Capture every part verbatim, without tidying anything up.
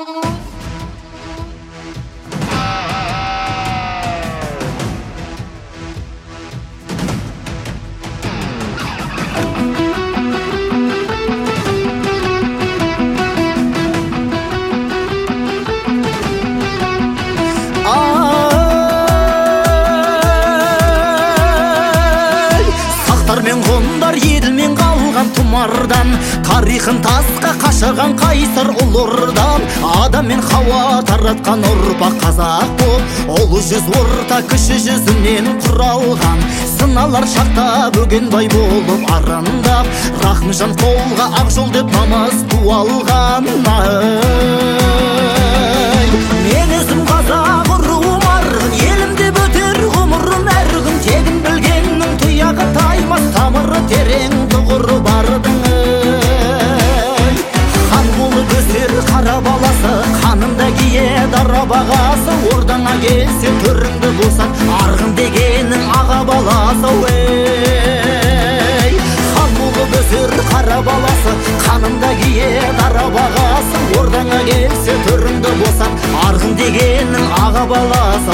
Тарихын тасқа қашаған қайсар ұлырдан, адам мен хауа таратқан ұрпақ қазақ боп, ұлы жүз орта кіші жүзінен құралған. Сыналар шақта бөгенбай болып арындап, Рахымжан қолға ақ жол деп намаз туалған. Мен өзім қазақ ұруым арғын, елімде бөтер ғұмырым әр күн. Тегін білгеннің тұяғы таймас, тамыры терең тұғыры бардың. Қара баласы қанында кие дара бағасы, ордаңа келсе төріңді болсан, арғын дегенің аға баласы. Хан болып өсер қара баласы, қанында кие дара бағасы, ордаңа келсе төріңді болсан, арғын дегенің аға баласы.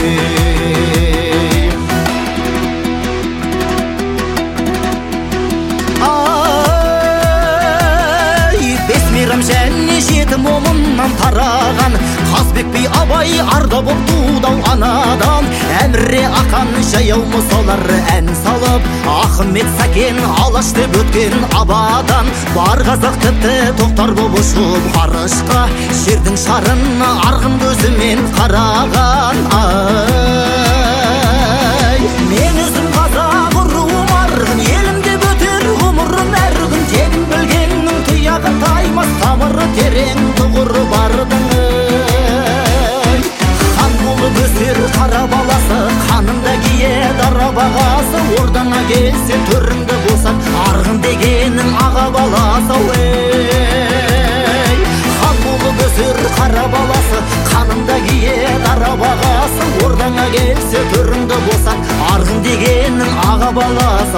Және жеті момыннан тараған, Қазбек би Абай арда боп тудау анадан. Әміре ақан жаяу мұсалар ән салып, Ахмет Сәкен алаш деп өткен абадан. Бар қазақ тіпті тоқтар боп ұшып ғарышқа, жердің шарын арғын көзімен қараған. Мен өзім қазақ ұруым арғын, елімде бөтер ғұмырым әр күн. Тегін білгеннің тұяғы таймас, тамыры терең тұғыры бардың. Хан болып өсер қара баласы, қанында кие дара бағасы, ордаңа келсе төріңді болсан, арғын дегенің аға баласы. Хан болып өсер қара баласы, қанында кие дара бағасы, ордаңа келсе төріңді болсан, арғын дегенің аға баласы.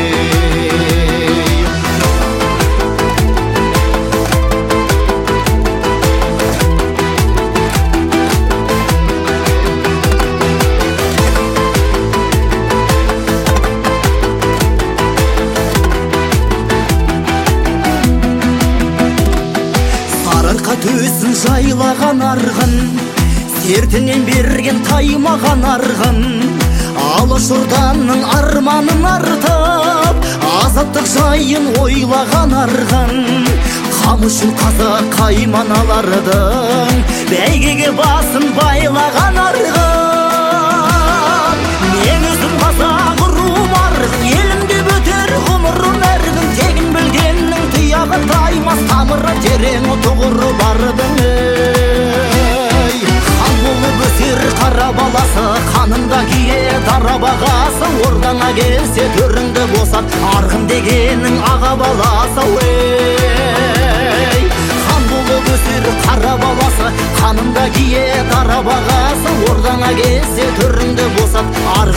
Төсін жайлаған арғын, сертінен берген таймаған арғын. Алаш орданың арманын артып, азаттық жайын ойлаған арғын. Қам үшін қазақ қайманалардың, бәйгеге басын байлаған арғын. Мен өзім қазақ ұруым арғын, елімде бөтер ғұмырым әр күн. Тегін білгеннің тұяғы таймас, тамыры терең тұғыры бардың. Хан болып өсер қара баласы, қанында кие дара бағасы, ордаңа келсе төріңді болсан, арғын дегенің аға баласы. Хан болып өсер қара баласы, қанында кие дара бағасы, ордаңа келсе төріңді болсан,